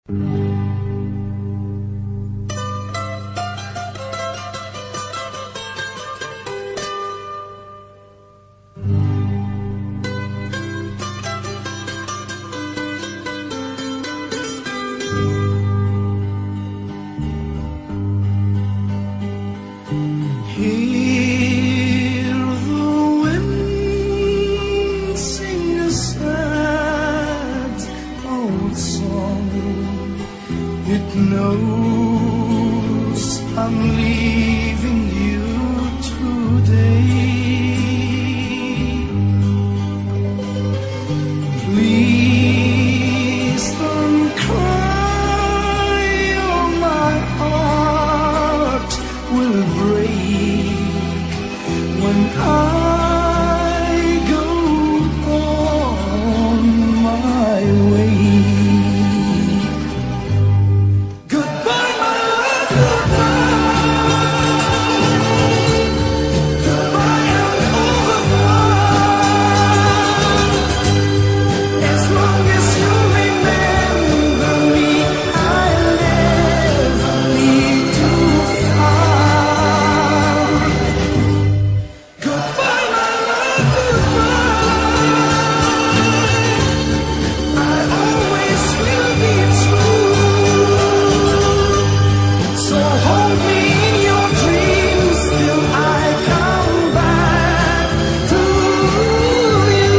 Hear the wind sing a sad old song. It knows I'm leaving you today. Please don't cry, or my heart will break when I go on my way. Goodbye, my love, goodbye. Goodbye and au revoir. As long as you remember me, I'll never leave too far. Goodbye, my love, goodbye. I always will be true. So hold me in your dreams till I come back to you.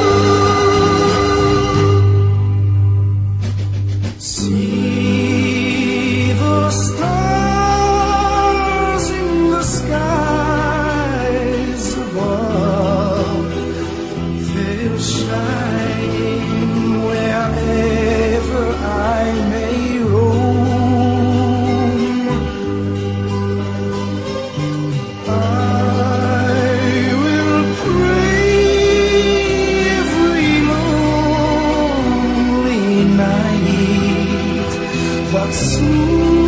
See the stars in the skies above. They'll shine wherever I may roam. I will pray every lonely night, but soon